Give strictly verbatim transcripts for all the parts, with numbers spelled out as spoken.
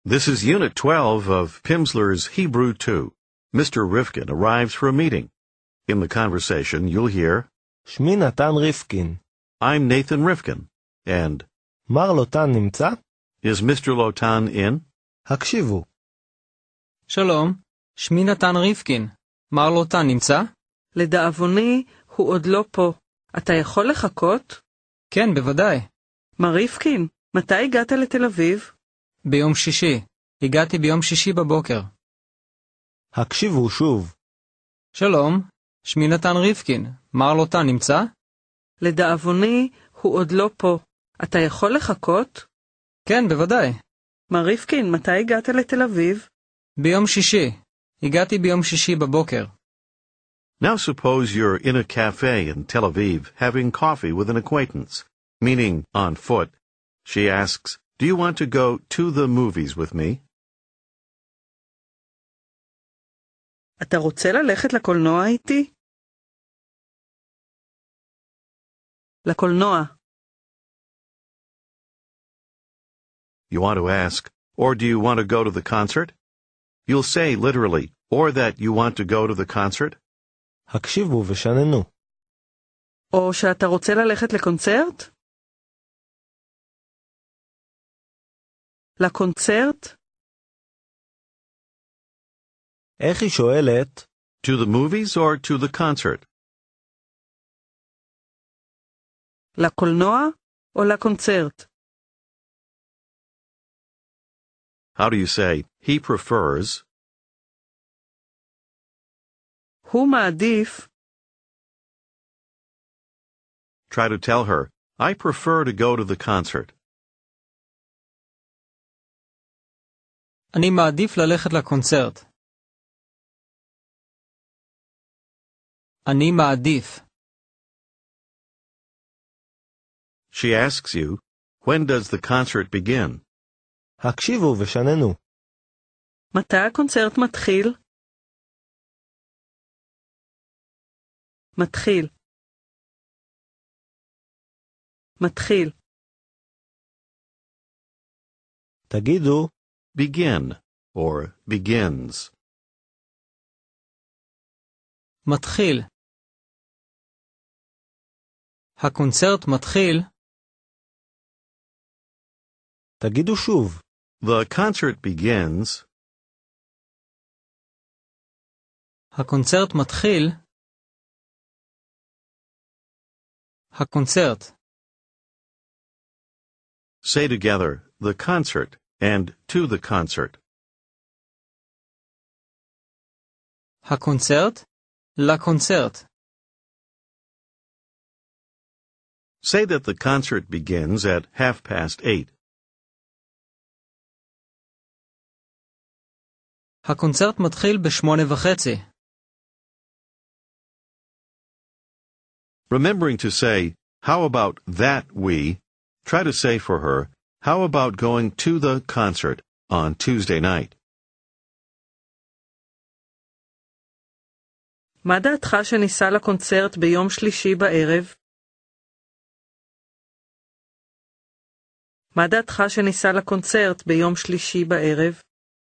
This is Unit twelve of Pimsleur's Hebrew two. Mister Rifkin arrives for a meeting. In the conversation, you'll hear, שמי נתן ריפקין. I'm Nathan Rifkin, and מר לוטן נמצא? is Mister Lotan in? הקשיבו. שלום, שמי נתן ריפקין. מר לוטן נמצא? לדאבוני, הוא עוד לא פה. אתה יכול לחכות? כן, בוודאי. מר ריפקין, מתי הגעת לתל אביב? ביום שישי. הגעתי ביום שישי בבוקר. הקשיבו שוב. שלום, שמי נתן ריפקין. מר לוטן נמצא? לדאבוני, הוא עוד לא פה. אתה יכול לחכות? כן, בוודאי. מר ריפקין, מתי הגעת לתל אביב? ביום שישי. הגעתי ביום שישי בבוקר. Now suppose you're in a cafe in Tel Aviv having coffee with an acquaintance, meaning on foot. She asks, do you want to go to the movies with me? אתה רוצה ללכת לקולנוע איתי? לקולנוע. You want to ask, or do you want to go to the concert? You'll say literally, or that you want to go to the concert. הקשיבו ושננו. או שאתה רוצה ללכת לקונצרט? לקונצרט? איך היא שואלת? To the movies or to the concert? לקולנוע או לקונצרט? How do you say, he prefers? הוא מעדיף. Try to tell her, I prefer to go to the concert. אני מעדיף ללכת לקונצרט. אני מעדיף. She asks you, when does the concert begin? הקשיבו ושננו. מתי הקונצרט מתחיל? מתחיל. מתחיל. תגידו, Begin, or begins. מתחיל. הקונצרט מתחיל. תגידו שוב. The concert begins. הקונצרט מתחיל. הקונצרט. Say together, the concert, and to the concert. הקונצרט. לקונצרט. Say that the concert begins at half past eight. הקונצרט מתחיל בשמונה וחצי. Remembering to say, how about that we, try to say for her, how about going to the concert on Tuesday night? מה דעתך שניסע לקונצרט ביום שלישי בערב? מה דעתך שניסע לקונצרט ביום שלישי בערב?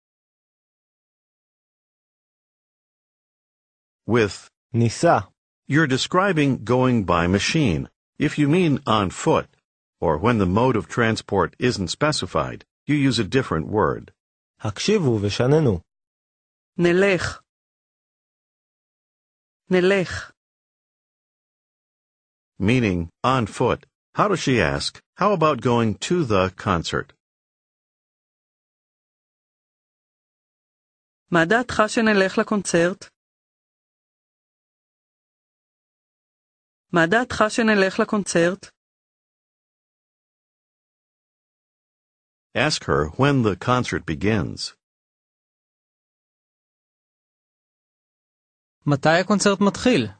With, ניסה. you're describing going by machine. If you mean on foot, or when the mode of transport isn't specified, you use a different word. הקשיבו ושננו. נלך. נלך. Meaning, on foot. How does she ask, how about going to the concert? מה דעתך שנלך לקונצרט? מה דעתך שנלך לקונצרט? Ask her when the concert begins. מתי הקונצרט מתחיל?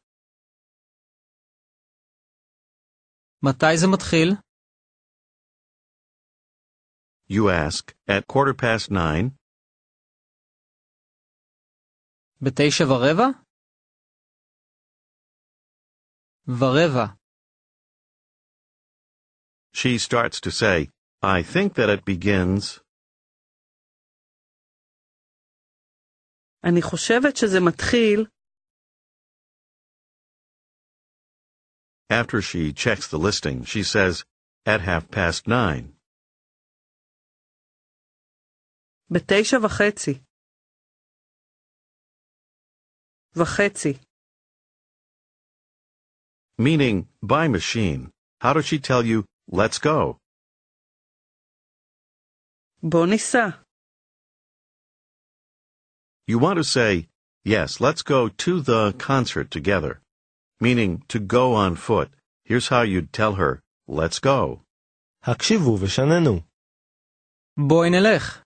מתי זה מתחיל? You ask, at quarter past nine. בתשע ורבע? ורבע. She starts to say, I think that it begins. אני חושבת שזה מתחיל. After she checks the listing, she says, at half past nine. בתשע וחצי. וחצי. Meaning, by machine. How does she tell you, let's go? בוא ניסע. You want to say, yes, let's go to the concert together. Meaning, to go on foot. Here's how you'd tell her, let's go. הקשיבו ושננו. בואי נלך.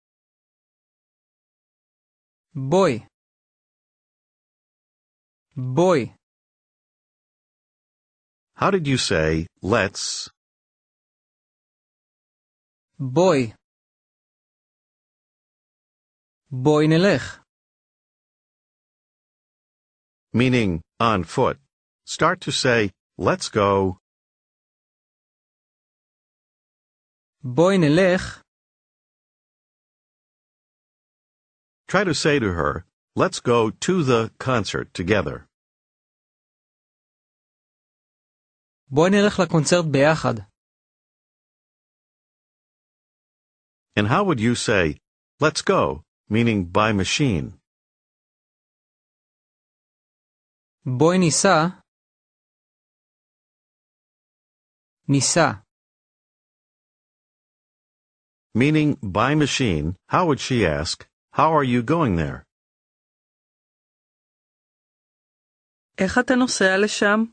בואי. בואי. How did you say, let's? בואי. בואי נלך. Meaning, on foot. Start to say, let's go. בואי נלך. Try to say to her, let's go to the concert together. בואי נלך לקונצרט ביחד. And how would you say, let's go, meaning by machine? בואי ניסע. ניסע. Meaning by machine, how would she ask, how are you going there? איך אתה נוסע לשם?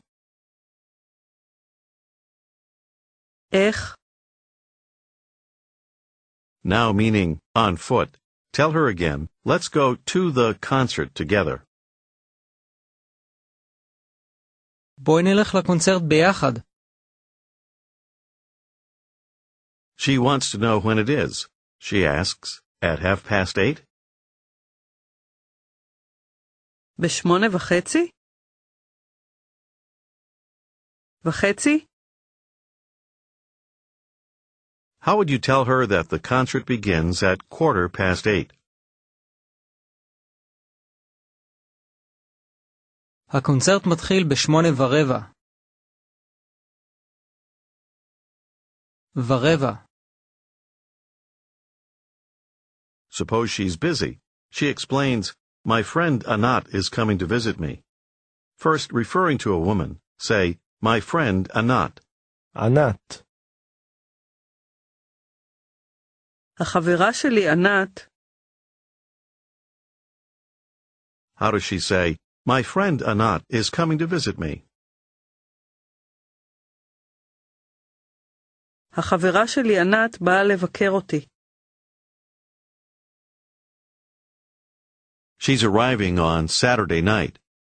איך? Now meaning, on foot. Tell her again, let's go to the concert together. בואי נלך לקונצרט ביחד. She wants to know when it is. She asks, at half past eight? בשמונה וחצי? וחצי? How would you tell her that the concert begins at quarter past eight? הקונצרט מתחיל בשמונה ורבע. ורבע. Suppose she's busy. She explains, my friend Anat is coming to visit me. First, referring to a woman, say, my friend Anat. ענת. החברה שלי ענת. How does she say, my friend Anat is coming to visit me? החברה שלי ענת באה לבקר אותי. She's arriving on Saturday night.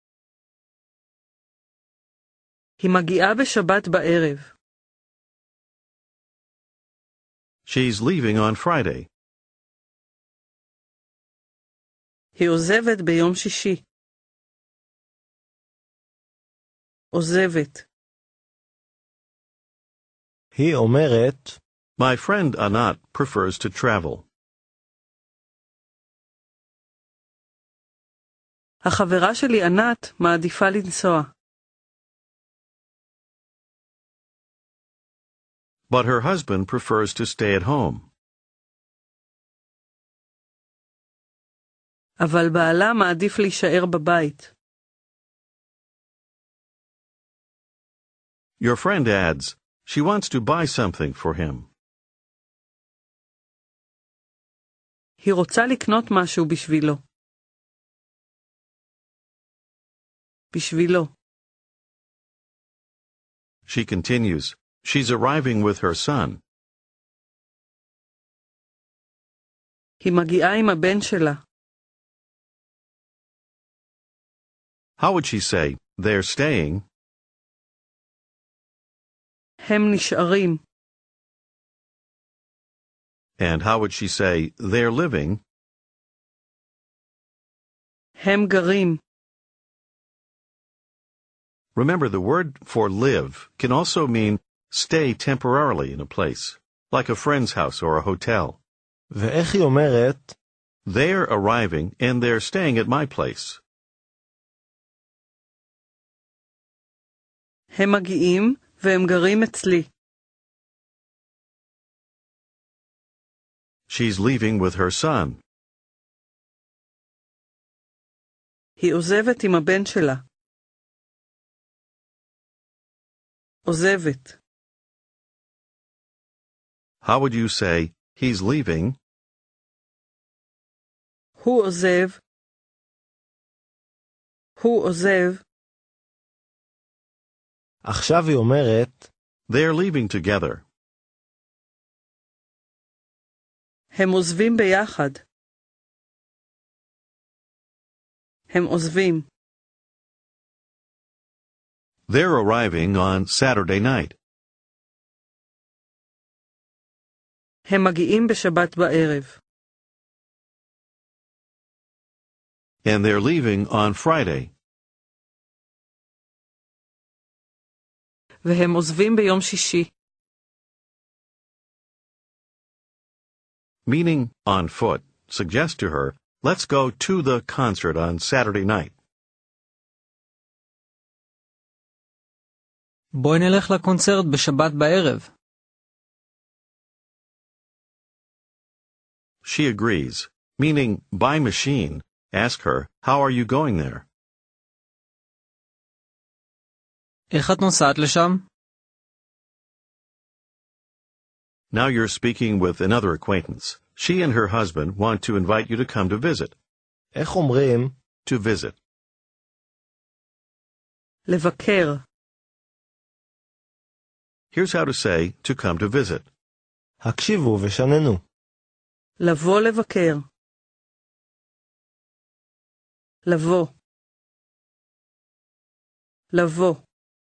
היא מגיעה בשבת בערב. She's leaving on Friday. היא עוזבת ביום שישי. עוזבת. היא אומרת, My friend Anat prefers to travel. החברה שלי ענת מעדיפה לנסוע. But her husband prefers to stay at home. אבל בעלה מעדיף להישאר בבית. Your friend adds, she wants to buy something for him. היא רוצה לקנות משהו בשבילו. בשבילו. She continues, she's arriving with her son. היא מגיעה עם הבן שלה. How would she say, they're staying? הם נשארים. And how would she say, they're living? הם גרים. Remember, the word for live can also mean stay temporarily in a place, like a friend's house or a hotel. ואיך היא אומרת, They're arriving and they're staying at my place. הם מגיעים והם גרים אצלי. She's leaving with her son. היא עוזבת עם הבן שלה. עוזבת. How would you say, he's leaving? הוא עוזב. הוא עוזב. עכשיו היא אומרת, They're leaving together. הם עוזבים ביחד. הם עוזבים. They're arriving on Saturday night. הם מגיעים בשבת בערב. And they're leaving on Friday. והם עוזבים ביום שישי. Meaning on foot, suggest to her, let's go to the concert on Saturday night. בואי נלך לקונצרט בשבת בערב. She agrees, meaning by machine, ask her, how are you going there? איך את נוסעת לשם? Now you're speaking with another acquaintance. She and her husband want to invite you to come to visit. איך אומרים? To visit. לבקר. Here's how to say, to come to visit. הקשיבו ושננו. לבוא לבקר. לבוא. לבוא.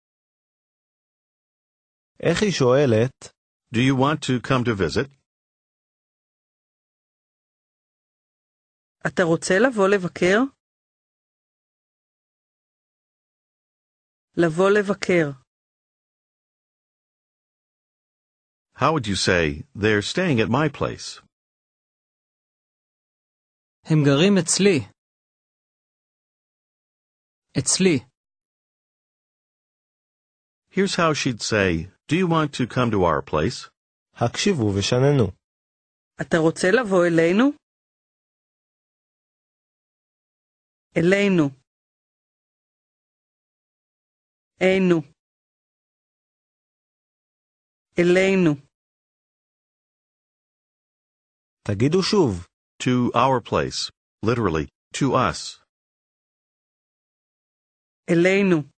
איך היא שואלת? Do you want to come to visit? אתה רוצה לבוא לבקר? לבוא לבקר. How would you say, they're staying at my place? הם גרים אצלי. אצלי. Here's how she'd say, do you want to come to our place? הקשיבו ושננו. אתה רוצה לבוא אלינו? אלינו. אינו. אלינו. תגידו שוב. To our place. Literally, to us. אלינו.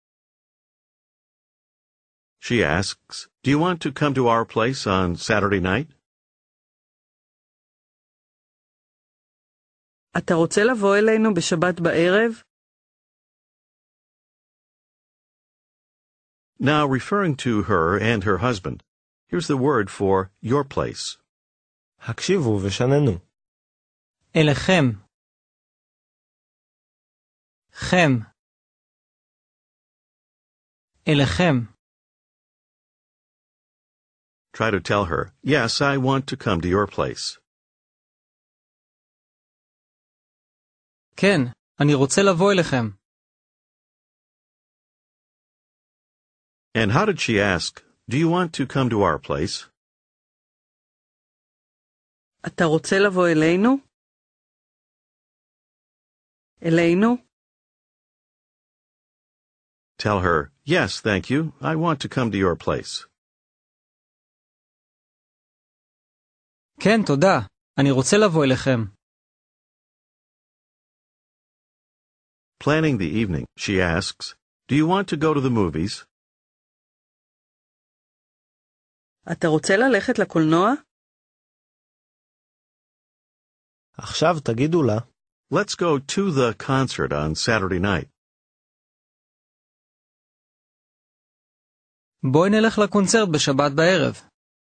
She asks, do you want to come to our place on Saturday night? אתה רוצה לבוא אלינו בשבת בערב? Now referring to her and her husband, here's the word for your place. הקשיבו ושננו. אליכם. חם. אליכם. Try to tell her, yes, I want to come to your place. כן, אני רוצה לבוא אליכם. And how did she ask, do you want to come to our place? אתה רוצה לבוא אלינו? אלינו? Tell her, yes, thank you, I want to come to your place. כן, תודה. אני רוצה לבוא אליכם. Planning the evening, she asks, do you want to go to the movies? אתה רוצה ללכת לקולנוע? עכשיו תגידו לה. Let's go to the concert on Saturday night. בואי נלך לקונצרט בשבת בערב.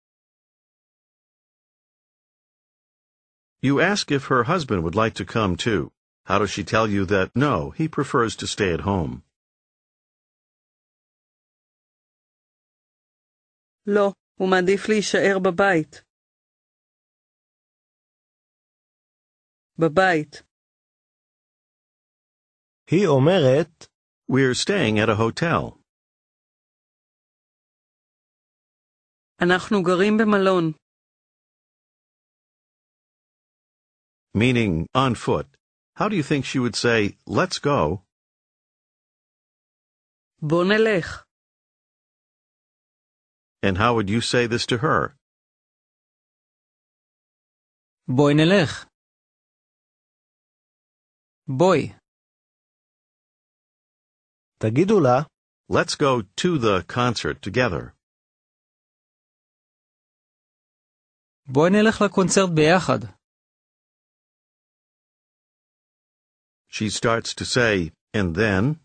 You ask if her husband would like to come too. How does she tell you that, no, he prefers to stay at home? לא, הוא מעדיף להישאר בבית. בבית. היא אומרת, We're staying at a hotel. אנחנו גרים במלון. Meaning, on foot. How do you think she would say, let's go? בוא נלך. And how would you say this to her? בואי נלך. בואי. תגידו לה, Let's go to the concert together. בואי נלך לקונצרט ביחד. She starts to say, and then,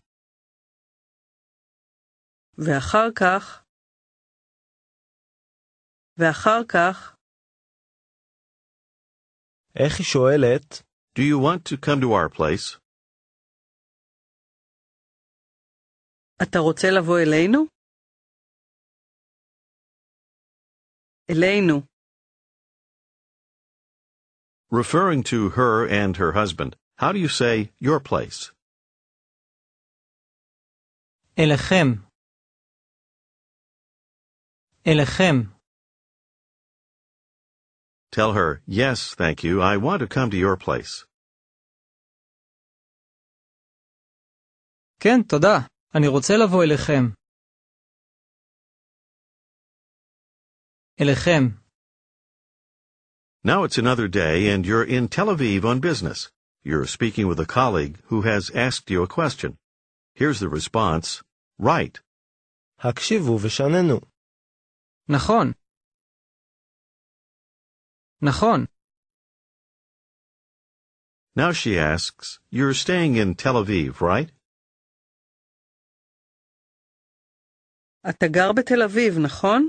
ואחר כך, ואחר כך, איך היא שואלת, do you want to come to our place? אתה רוצה לבוא אלינו? אלינו. Referring to her and her husband, how do you say your place? אליכם. אליכם. Tell her, yes, thank you, I want to come to your place. כן, תודה. אני רוצה לבוא אליכם. אליכם. Now it's another day and you're in Tel Aviv on business. You're speaking with a colleague who has asked you a question. Here's the response. Right. הקשיבו ושננו. נכון. נכון. Now she asks, you're staying in Tel Aviv, right? אתה גר בתל אביב, נכון?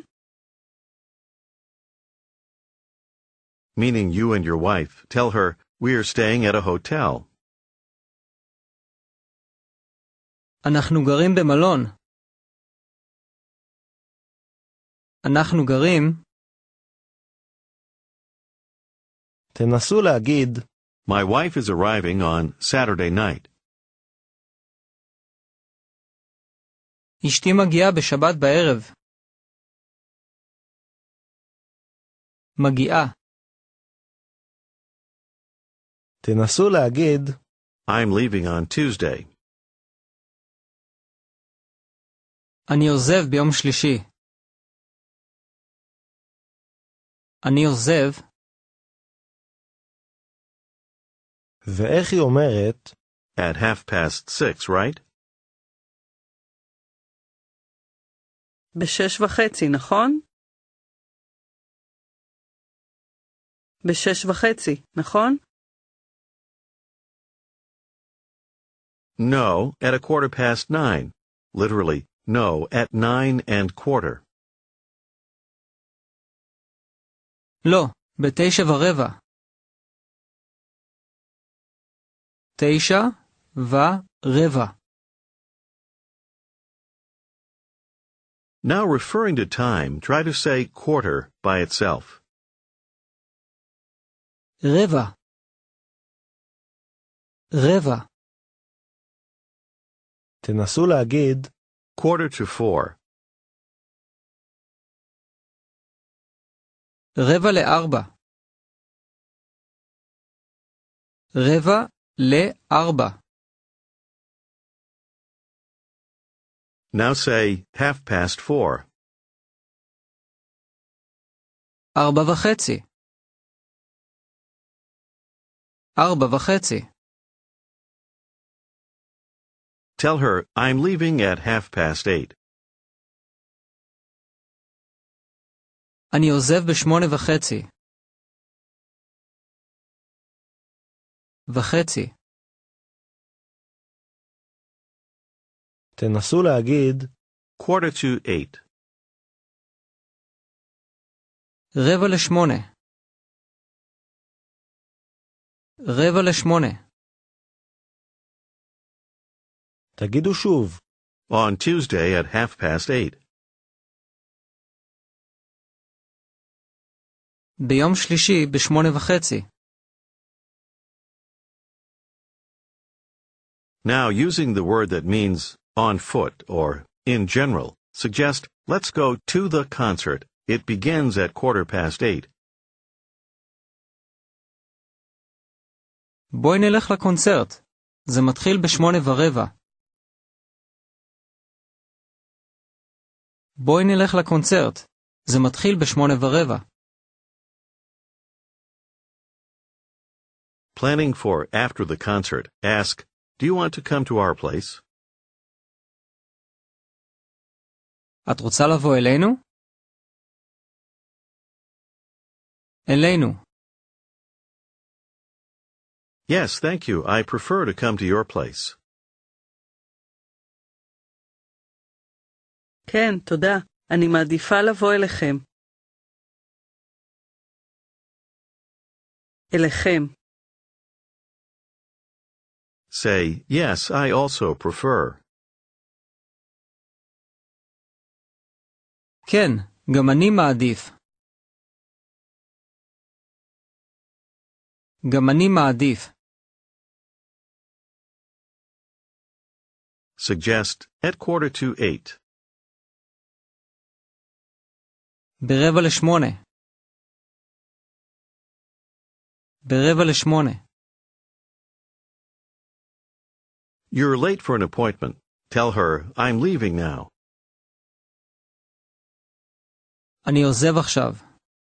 Meaning you and your wife. Tell her, we're staying at a hotel. אנחנו גרים במלון. אנחנו גרים. תנסו להגיד, My wife is arriving on Saturday night. אשתי מגיעה בשבת בערב. מגיעה. תנסו להגיד, I'm leaving on Tuesday. אני עוזב ביום שלישי. אני עוזב. ואיך היא אומרת, At half past six, right? בשש וחצי, נכון? בשש וחצי, נכון? No, at a quarter past nine. Literally, no, at nine and quarter. לא, בתשע ורבע. תשע ורבע. Now referring to time, try to say quarter by itself. רבע. רבע. תנסו להגיד, Quarter to four. רבע לארבע. רבע לארבע. Now say half past four. ארבע וחצי. ארבע וחצי. Tell her, I'm leaving at half past eight. אני עוזב בשמונה וחצי. וחצי. תנסו להגיד, Quarter to eight. רבע לשמונה. רבע לשמונה. תגידו שוב, On Tuesday at half past eight. ביום שלישי בשמונה וחצי. Now, using the word that means on foot or in general, suggest let's go to the concert. It begins at quarter past eight. בואי נלך לקונצרט. זה מתחיל בשמונה ורבע. בואי נלך לקונצרט. זה מתחיל בשמונה ורבע. Planning for after the concert, ask, do you want to come to our place? את רוצה לבוא אלינו? אלינו. Yes, thank you. I prefer to come to your place. כן, תודה. אני מעדיפה לבוא אליכם. אליכם. Say, yes, I also prefer. כן, גם אני מעדיף. גם אני מעדיף. Suggest at quarter to eight. ברבע לשמונה. ברבע לשמונה. You're late for an appointment. Tell her, I'm leaving now. אני עוזב עכשיו.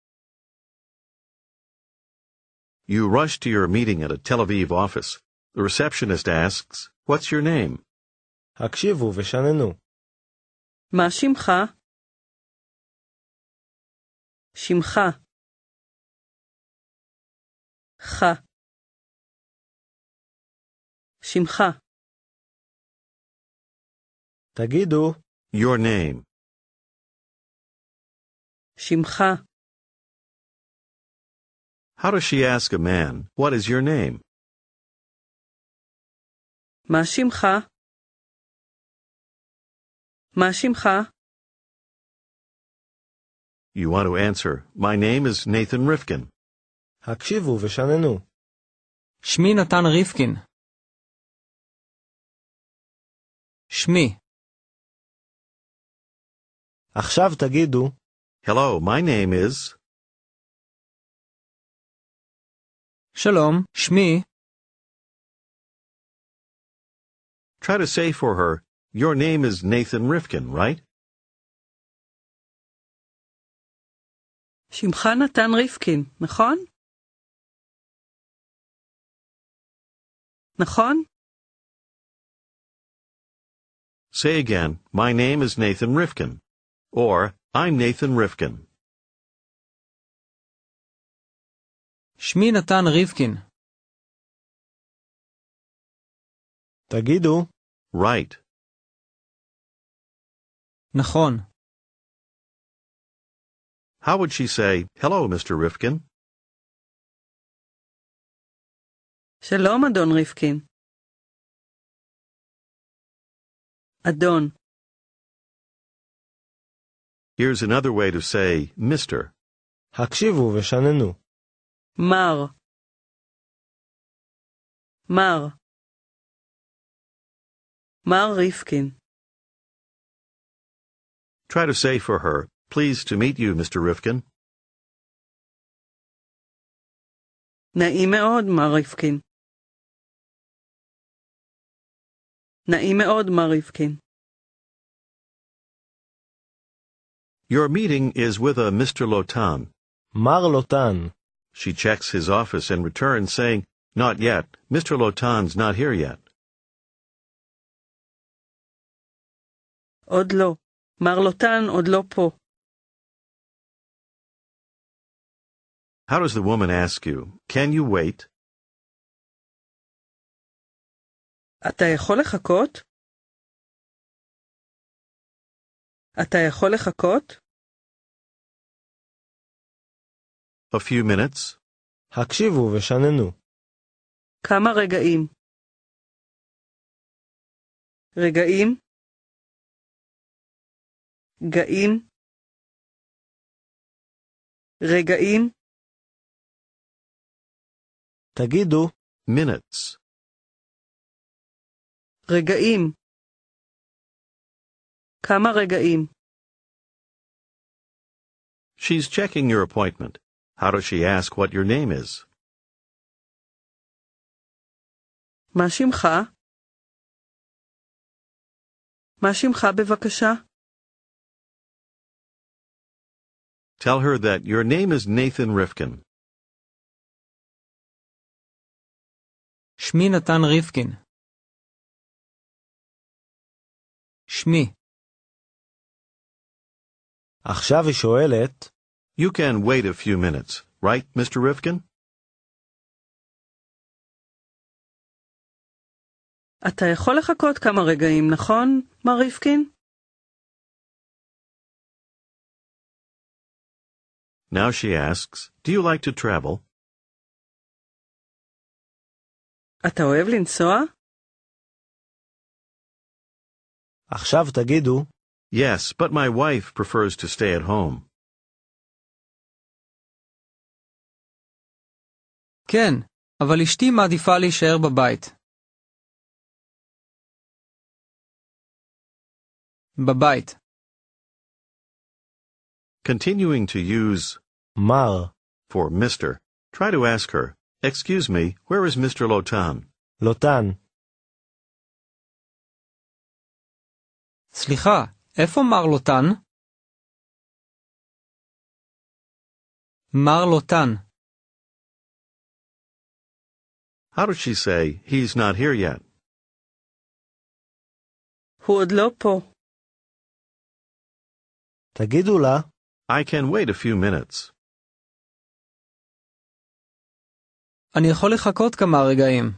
You rush to your meeting at a Tel Aviv office. The receptionist asks, what's your name? הקשיבו ושננו. מה שמך? שמך. ח. שמך. תגידו, Your name. שמך. How does she ask a man, what is your name? מה שמך? מה שמך? You want to answer, my name is Nathan Rifkin. הקשיבו ושננו. שמי נתן ריפקין. שמי. עכשיו תגידו, Hello, my name is... שלום, שמי. Try to say for her, your name is Nathan Rifkin, right? שמך נתן ריפקין, נכון? נכון? Say again, my name is Nathan Rifkin. Or, I'm Nathan Rifkin. שמי נתן ריפקין. תגידו, Right. נכון. How would she say, hello, Mister Rifkin? שלום, אדון ריפקין. אדון. Here's another way to say, Mister. הקשיבו ושננו. מר. מר. מר ריפקין. Try to say for her, pleased to meet you, Mister Rifkin. נעים מאוד, מר ריפקין. נעים מאוד, מר ריפקין. Your meeting is with a Mister Lotan. מר לוטן. She checks his office and returns saying, not yet. Mister Lotan's not here yet. עוד לא. מר לוטן עוד לא פה. How does the woman ask you, can you wait? אתה יכול לחכות? אתה יכול לחכות? A few minutes. הקשיבו ושננו. כמה רגעים? רגעים? גאים? רגעים? תגידו, Minutes. רגעים. כמה רגעים. She's checking your appointment. How does she ask what your name is? מה שמך? מה שמך בבקשה? Tell her that your name is Nathan Rifkin. שמי נתן ריפקין. שמי. עכשיו היא שואלת, You can wait a few minutes, right, Mister Rifkin? אתה יכול לחכות כמה רגעים, נכון, מר ריפקין? Now she asks, Do you like to travel? אתה אוהב לנסוע? עכשיו תגידו, Yes, but my wife prefers to stay at home. כן, אבל אשתי מעדיפה להישאר בבית. בבית. Continuing to use מר, for Mister, try to ask her, Excuse me, where is Mister Lotan? לוטן. סליחה, איפה מר לוטן? מר לוטן. How does she say, He's not here yet? הוא עוד לא פה. תגידו לה, I can wait a few minutes. אני יכול לחכות כמה רגעים.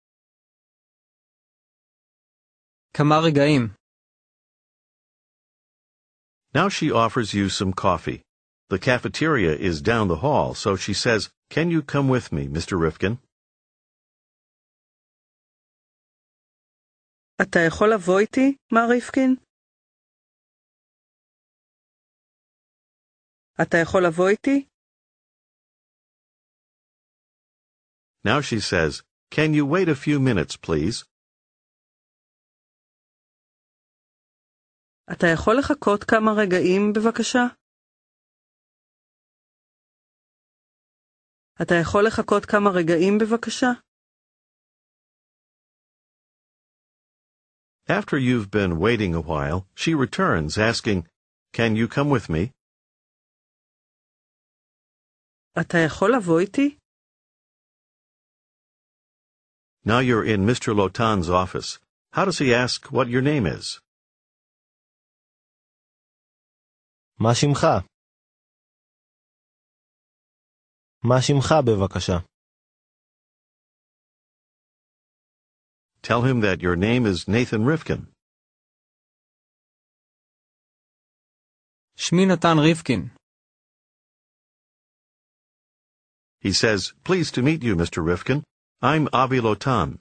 כמה רגעים. Now she offers you some coffee. The cafeteria is down the hall, so she says, Can you come with me, Mister Rifkin? אתה יכול לבוא איתי, מר ריפקין? אתה יכול לבוא איתי? Now she says, Can you wait a few minutes, please? אתה יכול לחכות כמה רגעים, בבקשה? אתה יכול לחכות כמה רגעים, בבקשה? After you've been waiting a while, she returns, asking, Can you come with me? אתה יכול לבוא איתי? Now you're in Mister Lotan's office. How does he ask what your name is? מה שמך? מה שמך בבקשה? Tell him that your name is Nathan Rifkin. שמי נתן ריפקין. He says, Pleased to meet you, Mister Rifkin. I'm Avi Lotan.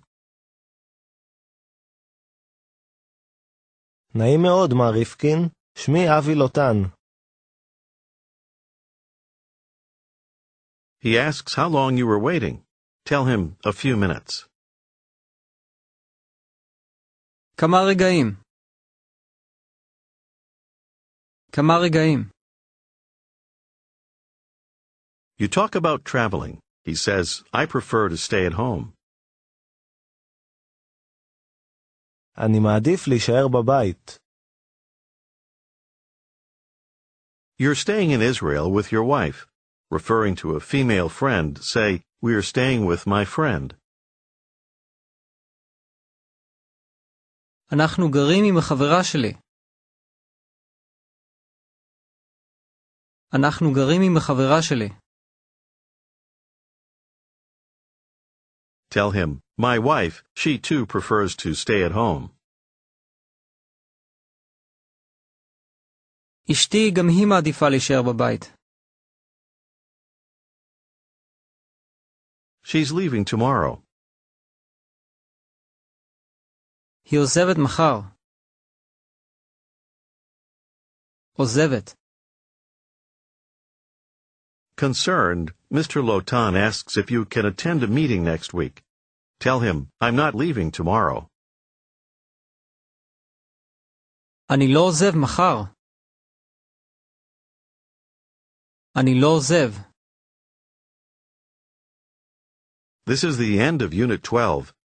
נעים מאוד, מר ריפקין. שמי אבי לוטן. He asks how long you were waiting. Tell him a few minutes. כמה רגעים. כמה רגעים. You talk about traveling. He says, I prefer to stay at home. אני מעדיף להישאר בבית. You're staying in Israel with your wife. Referring to a female friend, say, We're staying with my friend. אנחנו גרים עם החברה שלי. אנחנו גרים עם החברה שלי. Tell him, My wife, she too prefers to stay at home. אשתי גם היא מעדיפה להישאר בבית. She's leaving tomorrow. היא עוזבת מחר. עוזבת. Concerned, Mister Lotan asks if you can attend a meeting next week. Tell him, I'm not leaving tomorrow. אני לא עוזב מחר. אני לא עוזב. This is the end of Unit twelve.